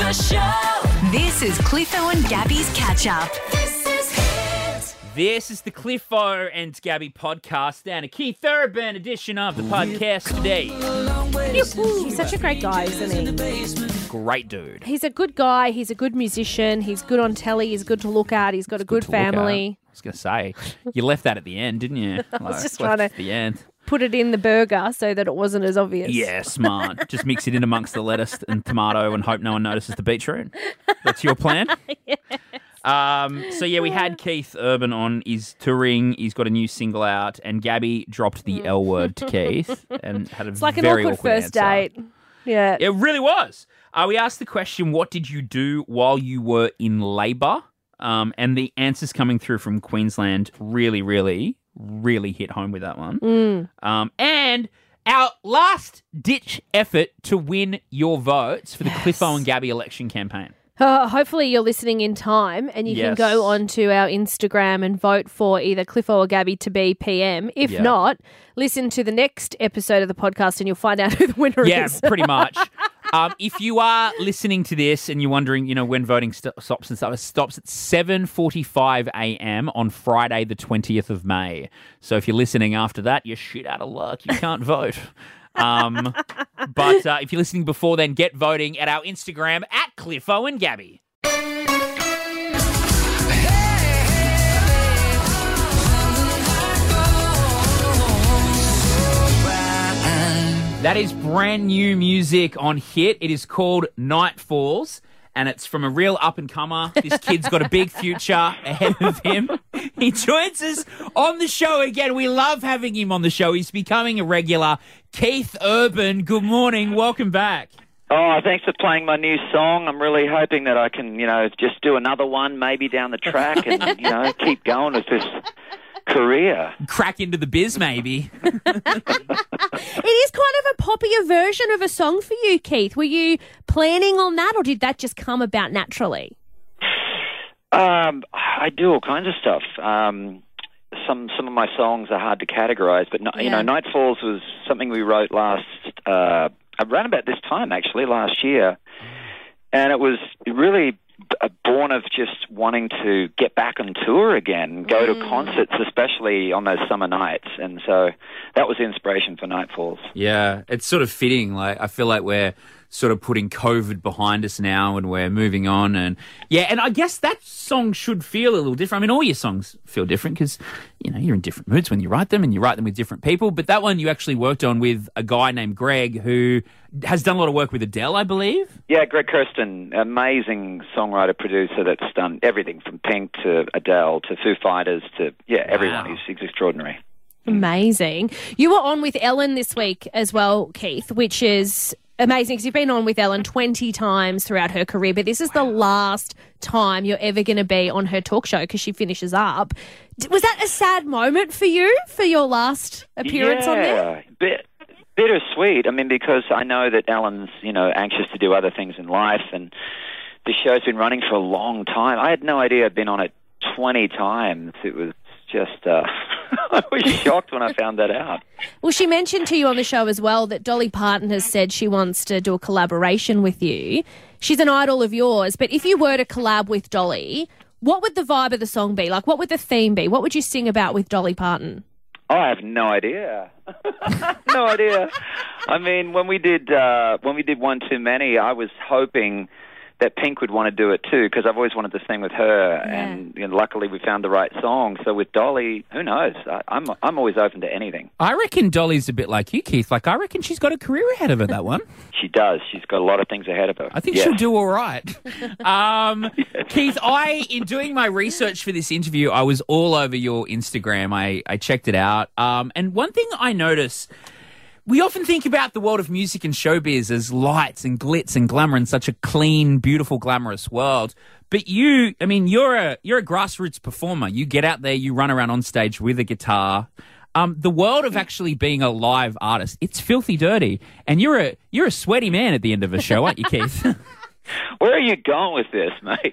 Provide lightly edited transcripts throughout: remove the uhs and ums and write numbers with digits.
the show. This is Cliffo and Gabby's Catch Up. This is Hit. This is the Cliffo and Gabby podcast and a Keith Urban edition of the podcast today. He's such a great guy, isn't he? Great dude. He's a good guy. He's a good musician. He's good on telly. He's good to look at. He's got a good to look at. family. I was going to say, you left that at the end, didn't you? I was just trying to- the end. Put it in the burger so that it wasn't as obvious. Yeah, smart. Just mix it in amongst the lettuce and tomato and hope no one notices the beetroot. That's your plan? We had Keith Urban on. He's touring. He's got a new single out. And Gabby dropped the L word to Keith and had a It's like an very awkward first answer. date. Yeah. It really was. We asked the question, what did you do while you were in labour? And the answers coming through from Queensland really hit home with that one. And our last-ditch effort to win your votes for the Cliffo and Gabby election campaign. Hopefully you're listening in time and you can Yes. go onto our Instagram and vote for either Cliffo or Gabby to be PM. If Yeah. not, listen to the next episode of the podcast and you'll find out who the winner Yeah, is. pretty much. If you are listening to this and you're wondering, when voting stops and stuff, it stops at 7:45 a.m. on Friday, the 20th of May. So if you're listening after that, you're shit out of luck. You can't vote. But if you're listening before then, get voting at our Instagram at Cliffo and Gabby. That is brand new music on Hit. It is called Night Falls, and it's from a real up-and-comer. This kid's got a big future ahead of him. He joins us on the show again. We love having him on the show. He's becoming a regular. Keith Urban, good morning. Welcome back. Oh, thanks for playing my new song. I'm really hoping that I can, just do another one maybe down the track and, keep going with this career. Crack into the biz, maybe. It is kind of a poppier version of a song for you, Keith. Were you planning on that or did that just come about naturally? I do all kinds of stuff. Some of my songs are hard to categorize, but Night Falls was something we wrote around about this time actually last year, and it was really born of just wanting to get back on tour again, go to concerts, especially on those summer nights, and so that was the inspiration for Night Falls. Yeah, it's sort of fitting. Like, I feel like we're sort of putting COVID behind us now and we're moving on. And I guess that song should feel a little different. I mean, all your songs feel different because, you're in different moods when you write them and you write them with different people. But that one you actually worked on with a guy named Greg who has done a lot of work with Adele, I believe. Yeah, Greg Kirsten, amazing songwriter, producer that's done everything from Pink to Adele to Foo Fighters to, everyone. He's extraordinary. Amazing. You were on with Ellen this week as well, Keith, which is amazing because you've been on with Ellen 20 times throughout her career, but this is the last time you're ever going to be on her talk show because she finishes up. Was that a sad moment for you for your last appearance on there? Yeah, bittersweet. I mean, because I know that Ellen's, anxious to do other things in life, and the show's been running for a long time. I had no idea I'd been on it 20 times. It was just, I was shocked when I found that out. Well, she mentioned to you on the show as well that Dolly Parton has said she wants to do a collaboration with you. She's an idol of yours, but if you were to collab with Dolly, what would the vibe of the song be? Like, what would the theme be? What would you sing about with Dolly Parton? Oh, I have no idea. No idea. I mean, when we did One Too Many, I was hoping that Pink would want to do it too, because I've always wanted to sing with her, and luckily we found the right song. So with Dolly, who knows? I'm always open to anything. I reckon Dolly's a bit like you, Keith. Like, I reckon she's got a career ahead of her, that one. She does. She's got a lot of things ahead of her. I think she'll do all right. Keith, in doing my research for this interview, I was all over your Instagram. I checked it out. And one thing I noticed, we often think about the world of music and showbiz as lights and glitz and glamour and such a clean, beautiful, glamorous world. But you're a grassroots performer. You get out there, you run around on stage with a guitar. The world of actually being a live artist, it's filthy dirty. And you're a sweaty man at the end of a show, aren't you, Keith? Where are you going with this, mate?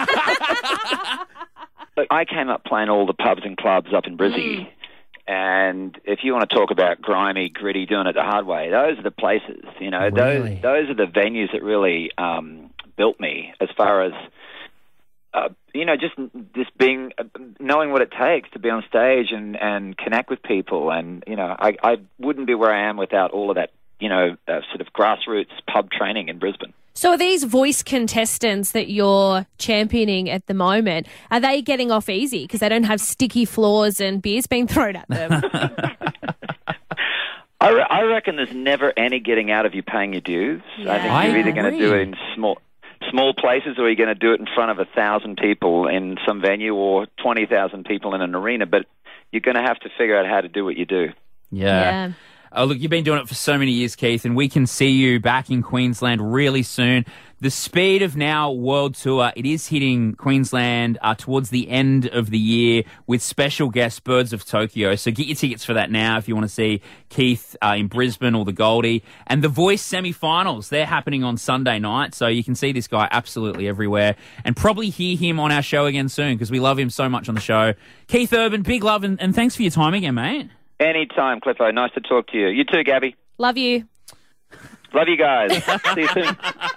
I came up playing all the pubs and clubs up in Brizzy. And if you want to talk about grimy, gritty, doing it the hard way, those are the places, Really? Those are the venues that really built me as far as, just being, knowing what it takes to be on stage and connect with people. And, I wouldn't be where I am without all of that, sort of grassroots pub training in Brisbane. So are these voice contestants that you're championing at the moment, are they getting off easy because they don't have sticky floors and beers being thrown at them? I reckon there's never any getting out of you paying your dues. Yeah. I think you're either going to do it in small places, or you're going to do it in front of 1,000 people in some venue, or 20,000 people in an arena. But you're going to have to figure out how to do what you do. Yeah. Oh, look, you've been doing it for so many years, Keith, and we can see you back in Queensland really soon. The Speed of Now World Tour, it is hitting Queensland towards the end of the year with special guest Birds of Tokyo. So get your tickets for that now if you want to see Keith in Brisbane or the Goldie. And the Voice semi-finals, they're happening on Sunday night. So you can see this guy absolutely everywhere and probably hear him on our show again soon because we love him so much on the show. Keith Urban, big love and thanks for your time again, mate. Anytime, Cliffo. Nice to talk to you. You too, Gabby. Love you. Love you guys. See you soon.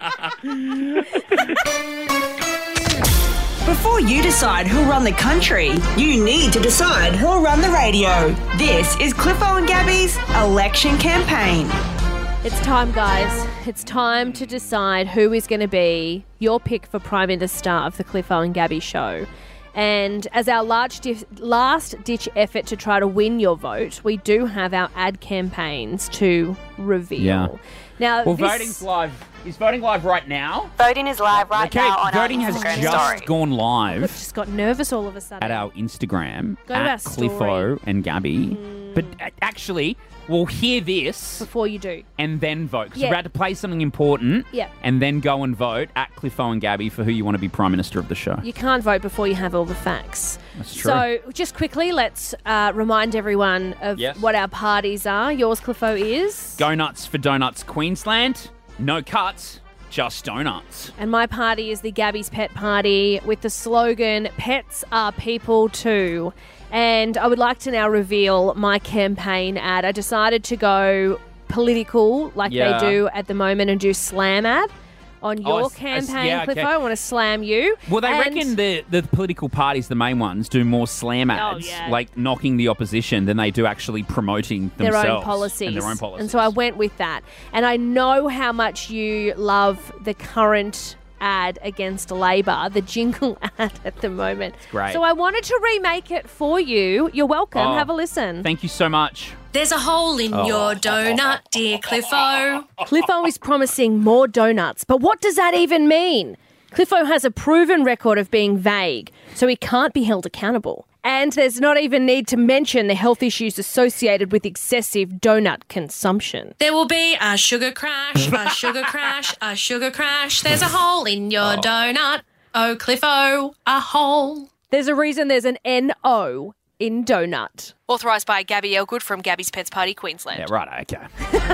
Before you decide who'll run the country, you need to decide who'll run the radio. This is Cliffo and Gabby's election campaign. It's time, guys. It's time to decide who is going to be your pick for Prime Minister of the Cliffo and Gabby show. And as our last-ditch effort to try to win your vote, we do have our ad campaigns to reveal. Yeah. Now, Well, voting's live. Is voting live right now? Voting is live right Okay, now on voting our has Instagram just story. gone I live just got nervous all of a sudden. at our Instagram Go to at our story. Cliffo and Gabby. But actually, we'll hear this Before you do. and then vote. Because Yeah. we're about to play something important Yeah. and then go and vote at Cliffo and Gabby for who you want to be Prime Minister of the show. You can't vote before you have all the facts. That's true. So just quickly, let's remind everyone of Yes. what our parties are. Yours, Cliffo, is? Go Nuts for Donuts Queensland. No cuts, just donuts. And my party is the Gabby's Pet Party with the slogan, Pets are people too. And I would like to now reveal my campaign ad. I decided to go political like Yeah. they do at the moment and do slam ad on your campaign, yeah, okay. Cliffo. I want to slam you. Well, they And- reckon the political parties, the main ones, do more slam ads, yeah. like knocking the opposition, than they do actually promoting their themselves own policies. and their own policies. And so I went with that. And I know how much you love the current ad against Labor, the jingle ad at the moment. It's great. So I wanted to remake it for you. You're welcome. Oh, Have a listen. Thank you so much. There's a hole in your donut, dear Cliffo. Cliffo is promising more donuts, but what does that even mean? Cliffo has a proven record of being vague, so he can't be held accountable. And there's not even need to mention the health issues associated with excessive donut consumption. There will be a sugar crash, a sugar crash, a sugar crash. There's a hole in your donut. Oh, Cliffo, a hole. There's a reason there's an N-O in donut. Authorised by Gabby Elgood from Gabby's Pets Party, Queensland. Yeah, right, okay.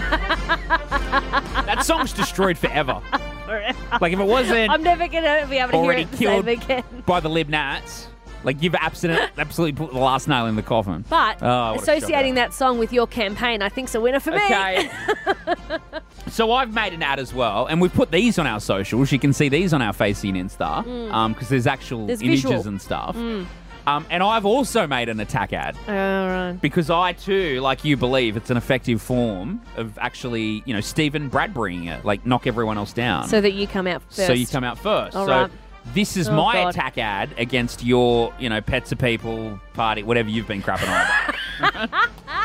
That song's destroyed forever. Like, if it wasn't I'm never going to be able to hear already it the killed same again. by the Lib Nats, like, you've absolutely put the last nail in the coffin. But Oh, what a associating shocker. that song with your campaign, I think's a winner for me. Okay. So I've made an ad as well, and we've put these on our socials. You can see these on our Facey and Insta, because there's actual There's images visual. and stuff. And I've also made an attack ad All right. because I too, like you, believe it's an effective form of actually, Stephen Bradburying it, like knock everyone else down. So that you come out first. So you come out first. All so right. this is Oh, my God. attack ad against your, Pets are People party, whatever you've been crapping on about.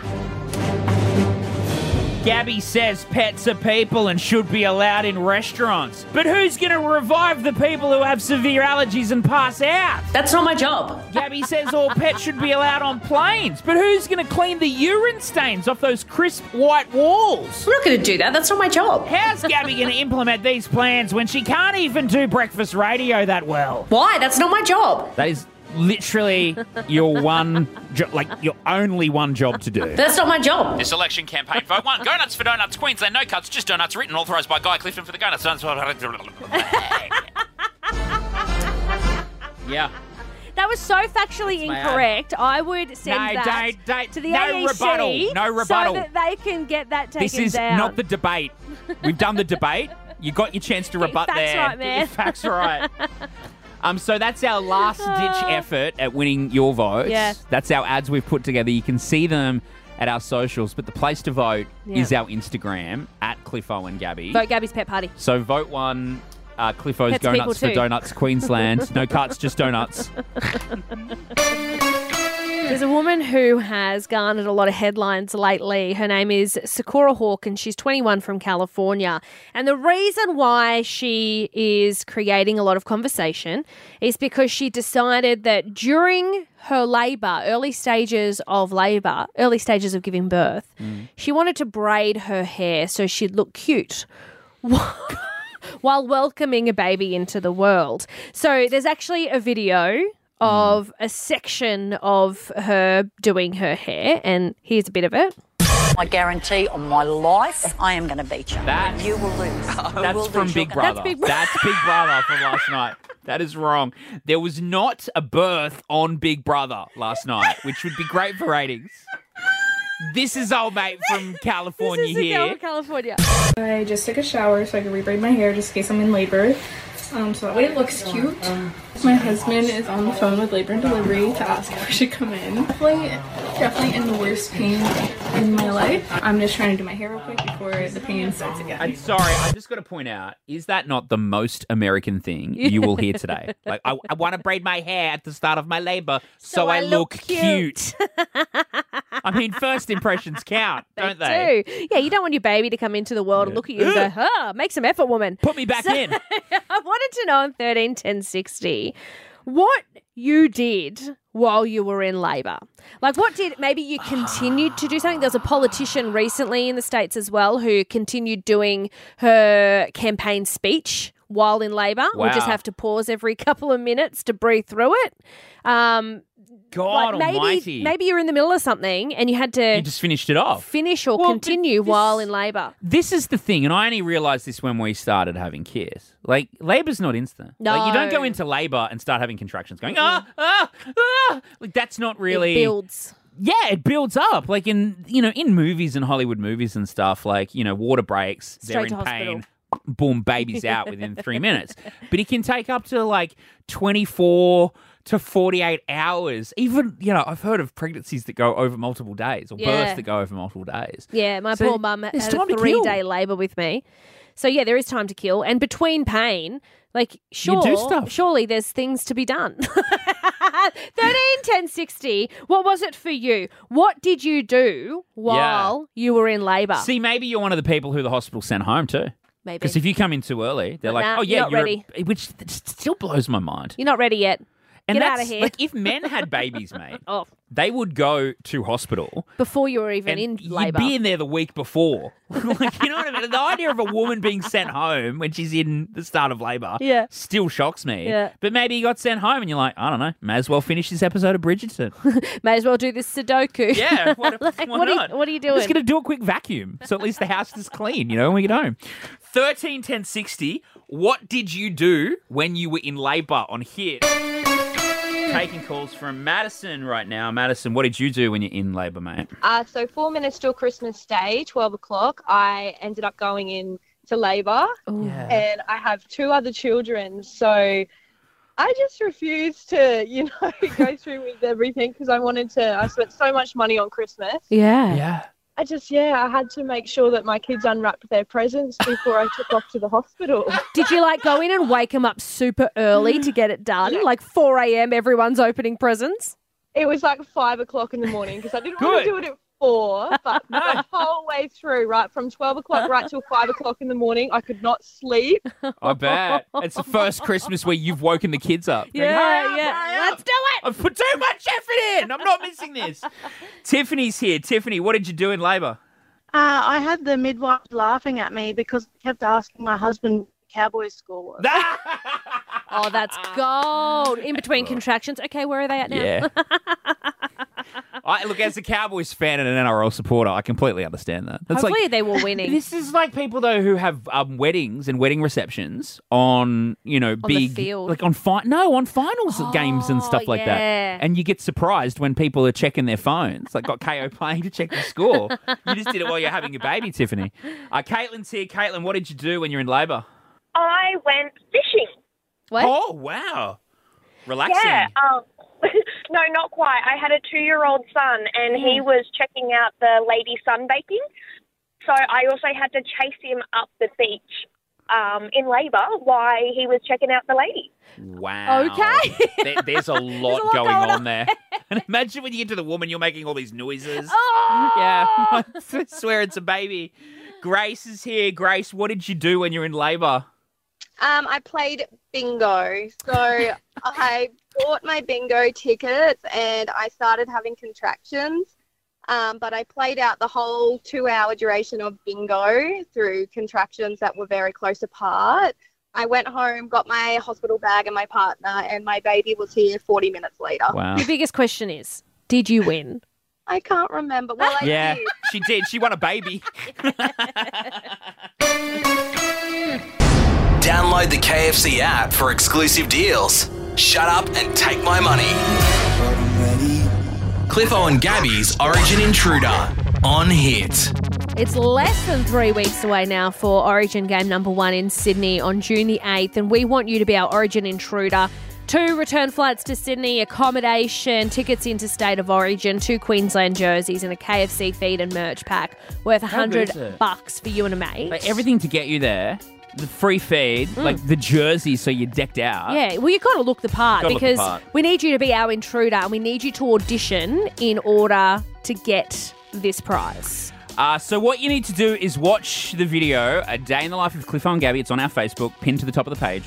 Gabby says pets are people and should be allowed in restaurants. But who's going to revive the people who have severe allergies and pass out? That's not my job. Gabby says all pets should be allowed on planes. But who's going to clean the urine stains off those crisp white walls? I'm not going to do that. That's not my job. How's Gabby going to implement these plans when she can't even do breakfast radio that well? Why? That's not my job. That is literally your your only one job to do. That's not my job. This election campaign, vote 1. Go Nuts for Donuts, Queensland. No cuts, just donuts. Written, authorised by Guy Clifton for the Go Nuts. Yeah. That was so factually my ad. incorrect. I would send No, that don't. to the No AEC rebuttal. No rebuttal. so that they can get that taken This is down. not the debate. We've done the debate. You got your chance to rebut facts there. right, man. Get your facts right. So that's our last-ditch effort at winning your votes. Yeah. That's our ads we've put together. You can see them at our socials, but the place to vote is our Instagram, at Cliffo and Gabby. Vote Gabby's Pet Party. So vote 1, Cliffo's Pets Donuts people for too. Donuts, Queensland. No cuts, just donuts. There's a woman who has garnered a lot of headlines lately. Her name is Sakura Hawk, and she's 21 from California. And the reason why she is creating a lot of conversation is because she decided that during her labour, early stages of giving birth, she wanted to braid her hair so she'd look cute while welcoming a baby into the world. So there's actually a video of a section of her doing her hair, and here's a bit of it. I guarantee on my life, I am going to beat you. That- You will lose. That's from Big Brother. That's Big Brother from last night. That is wrong. There was not a birth on Big Brother last night, which would be great for ratings. This is old mate from California This is the girl here. from California. I just took a shower so I could rebraid my hair just in case I'm in labor. So that way it looks cute. My husband is on the phone with labor and delivery to ask if we should come in. Definitely in the worst pain in my life. I'm just trying to do my hair real quick before the pain starts again. I'm sorry, I just got to point out, is that not the most American thing you will hear today? Like, I want to braid my hair at the start of my labor so I look cute. I mean, first impressions count, don't they? Do. Yeah, you don't want your baby to come into the world and look at you and go, make some effort, woman. Put me back in. I wanted to know on 13 10 60 what you did while you were in labour. Like, what did, maybe you continued to do something. There was a politician recently in the States as well who continued doing her campaign speech while in labour. Wow. We'll just have to pause every couple of minutes to breathe through it. God Like almighty. maybe you're in the middle of something and you had to You just finished it off. finish or Well, continue this- while in labour. This is the thing, and I only realised this when we started having kids. Like, labour's not instant. Like, you don't go No. into labour and start having contractions going, Like, that's not really... It builds. Yeah, it builds up. Like, in movies and Hollywood movies and stuff, like, water breaks, they're Straight in to pain, boom, baby's out within 3 minutes. But it can take up to, like, 24 to 48 hours. Even, I've heard of pregnancies that go over multiple days or Yeah. births that go over multiple days. Yeah, my So poor mum had there's a time to kill. 3-day labour with me. So, yeah, there is time to kill. And between pain, like, You do stuff. surely there's things to be done. 13 10 60. What was it for you? What did you do while you were in labour? See, maybe you're one of the people who the hospital sent home too. Maybe. Because if you come in too early, they're But like, nah, oh, yeah, you're not ready. which still blows my mind. You're not ready yet. And Get out that's of here. like, if men had babies, mate, Oh, they would go to hospital. before you were even And in you'd labour. be in there the week before. Like, you know what I mean? The idea of a woman being sent home when she's in the start of labour Yeah. still shocks me. Yeah. But maybe you got sent home and you're like, I don't know, may as well finish this episode of Bridgerton. May as well do this Sudoku. Yeah, why Like, not? what are you doing? I'm just going to do a quick vacuum so at least the house is clean, when we get home. 13 10 60, what did you do when you were in labour on Hit? Taking calls from Madison right now. Madison, what did you do when you're in labour, mate? So 4 minutes till Christmas Day, 12 o'clock, I ended up going in to labour and I have 2 other children. So I just refused to, go through with everything because I spent so much money on Christmas. Yeah. Yeah. I had to make sure that my kids unwrapped their presents before I took off to the hospital. Did you go in and wake them up super early to get it done? Like 4 a.m. everyone's opening presents? It was like 5 o'clock in the morning because I didn't want to do it at 4, but the whole way through, right, from 12 o'clock right till 5 o'clock in the morning, I could not sleep. I bet. It's the first Christmas where you've woken the kids up. Going, Yeah, "Hurry up, yeah. hurry up. Let's do it. I've put too much effort in. I'm not missing this. Tiffany's here. Tiffany, what did you do in labour? I had the midwife laughing at me because I kept asking my husband what the Cowboys score was. Oh, that's gold. In between contractions. Okay, where are they at now? Yeah. Look, as a Cowboys fan and an NRL supporter, I completely understand that. That's Hopefully like, they were winning. this is like people though who have weddings and wedding receptions on the big field. like on finals games and stuff like that, yeah. and you get surprised when people are checking their phones. Like got KO playing to check the score. You just did it while you're having a baby, Tiffany. Caitlin's here. Caitlin, what did you do when you're in labour? I went fishing. What? Oh wow, relaxing. Yeah. No, not quite. I had a 2-year-old son, and he was checking out the lady sunbaking. So I also had to chase him up the beach in labour while he was checking out the lady. Wow. Okay. There's a lot going on there. And imagine when you get to the woman, you're making all these noises. Oh! Yeah. I swear it's a baby. Grace is here. Grace, what did you do when you're in labour? I played bingo. So I bought my bingo tickets and I started having contractions. But I played out the whole 2-hour duration of bingo through contractions that were very close apart. I went home, got my hospital bag and my partner, and my baby was here 40 minutes later. Wow. The biggest question is, did you win? I can't remember. Well, I did. She did. She won a baby. Download the KFC app for exclusive deals. Shut up and take my money. Cliffo and Gabby's Origin Intruder on Hit. It's less than 3 weeks away now for Origin game number 1 in Sydney on June the 8th, and we want you to be our Origin Intruder. 2 return flights to Sydney, accommodation, tickets into State of Origin, 2 Queensland jerseys, and a KFC feed and merch pack worth $100 for you and a mate. Like everything to get you there. The free feed, like the jersey, so you're decked out. Yeah, well, you've got to look the part Gotta look the because part. we need you to be our intruder and we need you to audition in order to get this prize. So what you need to do is watch the video, A Day in the Life of Cliffo and Gabby. It's on our Facebook, pinned to the top of the page.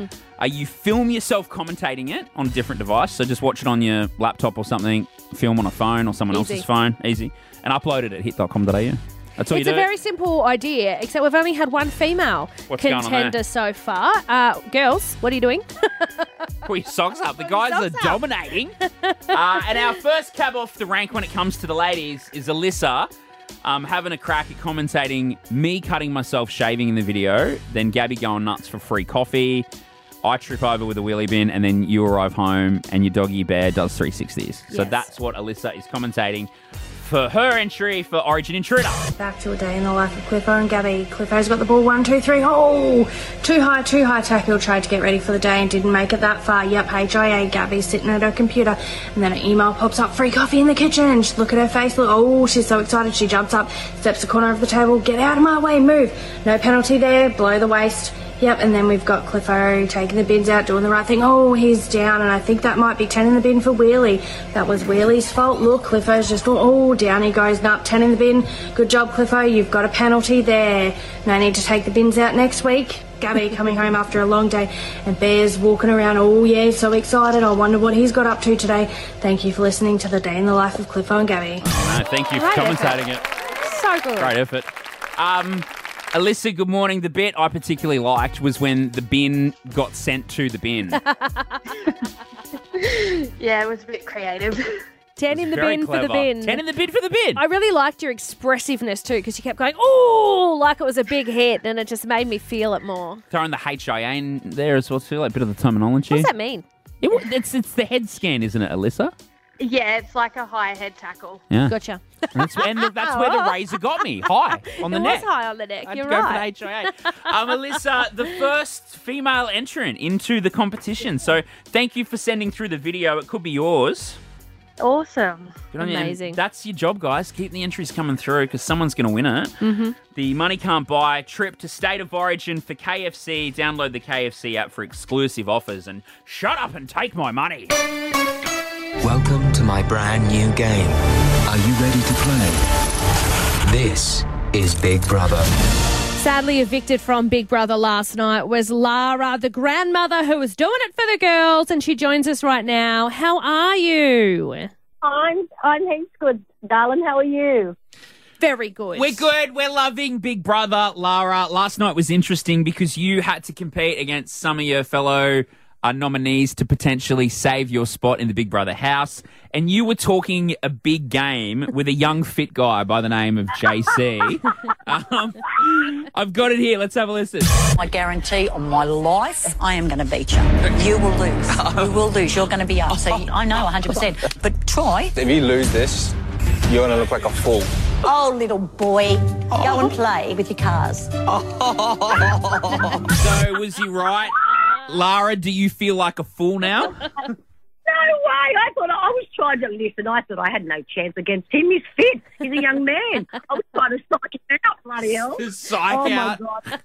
You film yourself commentating it on a different device. So just watch it on your laptop or something, film on a phone or someone else's phone, easy, and upload it at hit.com.au. That's all It's you a do. very simple idea, except we've only had one female What's going on contender there? so far. Girls, what are you doing? Pull your socks up. The guys are dominating. And our first cab off the rank when it comes to the ladies is Alyssa. Having a crack at commentating me cutting myself shaving in the video, then Gabby going nuts for free coffee, I trip over with a wheelie bin, and then you arrive home and your doggy bear does 360s. So Yes. that's what Alyssa is commentating for her entry for Origin Intruder. Back to a day in the life of Cliffo and Gabby. Cliffo's got the ball 1, 2, 3. Oh, too high tackle. Tried to get ready for the day and didn't make it that far. Yep, HIA. Gabby's sitting at her computer, and then an email pops up. Free coffee in the kitchen. Just look at her face. Look. Oh, she's so excited. She jumps up, steps the corner of the table. Get out of my way. Move. No penalty there. Below the waist. Yep, and then we've got Cliffo taking the bins out, doing the right thing. Oh, he's down, and I think that might be 10 in the bin for Wheelie. That was Wheelie's fault. Look, Cliffo's just, down he goes. Nup, 10 in the bin. Good job, Cliffo. You've got a penalty there. No need to take the bins out next week. Gabby coming home after a long day, and Bear's walking around. Oh, yeah, so excited. I wonder what he's got up to today. Thank you for listening to The Day in the Life of Cliffo and Gabby. No, thank you for Great commentating it. So good. Great effort. Alyssa, good morning. The bit I particularly liked was when the bin got sent to the bin. Yeah, it was a bit creative. 10 in the Very bin clever. for the bin. 10 in the bin for the bin. I really liked your expressiveness too, because you kept going, oh, like it was a big hit, and it just made me feel it more. Throwing the HIA in there as well too, like a bit of the terminology. What does that mean? It's the head scan, isn't it, Alyssa? Yeah, it's like a high head tackle. Yeah. Gotcha. That's where the razor got me. High on the It neck. was high on the neck. I had You're to go right. for the HIA. Alyssa, the first female entrant into the competition. So thank you for sending through the video. It could be yours. Awesome. Good on you. And Amazing. that's your job, guys. Keep the entries coming through because someone's going to win it. Mm-hmm. The Money Can't Buy trip to State of Origin for KFC. Download the KFC app for exclusive offers and shut up and take my money. Welcome to my brand new game. Are you ready to play? This is Big Brother. Sadly evicted from Big Brother last night was Lara, the grandmother who was doing it for the girls, and she joins us right now. How are you? I'm heaps good, darling. How are you? Very good. We're good. We're loving Big Brother, Lara. Last night was interesting because you had to compete against some of your fellow nominees to potentially save your spot in the Big Brother house. And you were talking a big game with a young, fit guy by the name of JC. I've got it here. Let's have a listen. I guarantee on my life, I am going to beat you. You will lose. You will lose. You're going to be up. So I know 100%. But try. If you lose this, you're going to look like a fool. Oh, little boy, go and play with your cars. So was he right? Lara, do you feel like a fool now? No way. I thought I was trying to listen. I thought I had no chance against him. He's fit. He's a young man. I was trying to psych him out, bloody hell. Psych out. My God.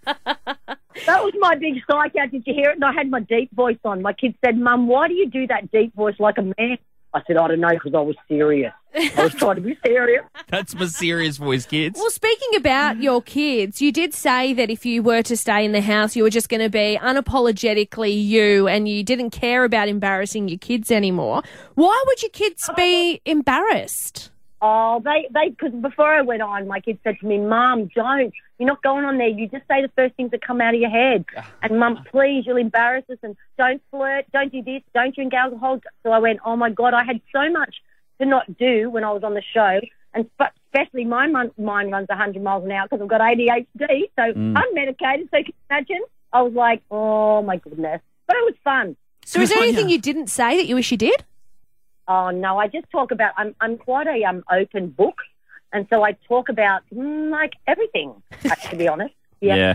That was my big psych out. Did you hear it? And I had my deep voice on. My kids said, Mum, why do you do that deep voice like a man? I said, I don't know, because I was serious. I was trying to be serious. That's my serious voice, kids. Well, speaking about your kids, you did say that if you were to stay in the house, you were just going to be unapologetically you and you didn't care about embarrassing your kids anymore. Why would your kids be embarrassed? Oh, because before I went on, my kids said to me, Mum, don't. You're not going on there. You just say the first things that come out of your head. And Mum, please, you'll embarrass us, and don't flirt, don't do this, don't drink alcohol. So I went, oh my God, I had so much to not do when I was on the show, and especially my mind runs 100 miles an hour because I've got ADHD, so unmedicated, so you can imagine. I was like, oh my goodness. But it was fun. So is there anything you didn't say that you wish you did? Oh, no, I just talk about, I'm quite a open book, and so I talk about, like, everything, to be honest. Yeah.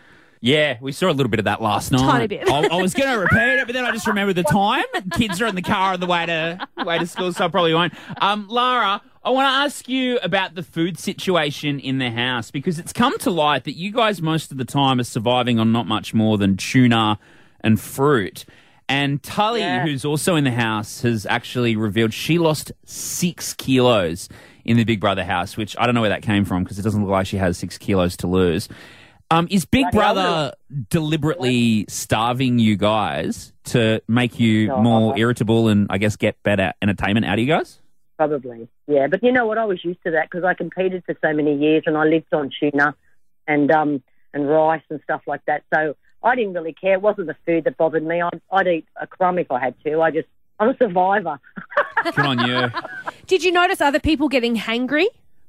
Yeah, we saw a little bit of that last night. Tiny bit. I was going to repeat it, but then I just remembered the time. Kids are in the car on the way to school, so I probably won't. Lara, I want to ask you about the food situation in the house, because it's come to light that you guys most of the time are surviving on not much more than tuna and fruit. And Tully, who's also in the house, has actually revealed she lost 6 kilos in the Big Brother house, which I don't know where that came from because it doesn't look like she has 6 kilos to lose. Is Big Brother deliberately starving you guys to make you more irritable and, I guess, get better entertainment out of you guys? Probably, yeah. But you know what? I was used to that because I competed for so many years and I lived on tuna and rice and stuff like that. So I didn't really care. It wasn't the food that bothered me. I'd eat a crumb if I had to. I'm a survivor. Good on you. Did you notice other people getting hangry?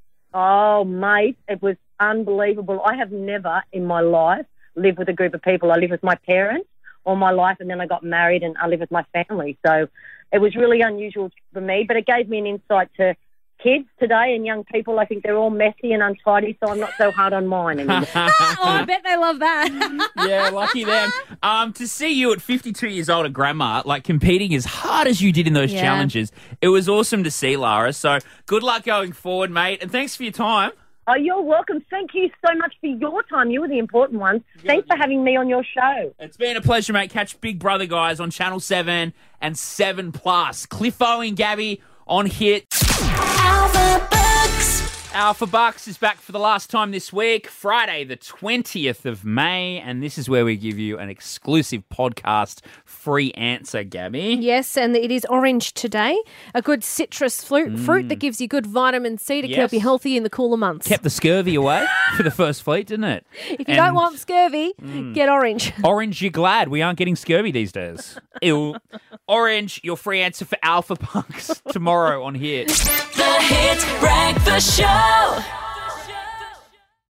Oh, mate, it was unbelievable. I have never in my life lived with a group of people. I lived with my parents all my life, and then I got married and I live with my family. So it was really unusual for me, but it gave me an insight to kids today and young people. I think they're all messy and untidy, so I'm not so hard on mine anymore. Oh, I bet they love that. Yeah, lucky them. To see you at 52 years old at Grandma, like competing as hard as you did in those challenges, it was awesome to see, Lara. So good luck going forward, mate, and thanks for your time. Oh, you're welcome. Thank you so much for your time. You were the important ones. Thanks for having me on your show. It's been a pleasure, mate. Catch Big Brother, guys, on Channel 7 and 7+. Cliffo and Gabby on Hit. Alpha Bucks. Alpha Bucks is back for the last time this week, Friday the 20th of May, and this is where we give you an exclusive podcast free answer, Gabby. Yes, and it is orange today, a good citrus fruit that gives you good vitamin C to keep you healthy in the cooler months. Kept the scurvy away for the first fleet, didn't it? If you don't want scurvy, get orange. Orange, you're glad we aren't getting scurvy these days. Ew. Orange, your free answer for Alpha Bucks tomorrow on Hit. The Hit Breakfast Show.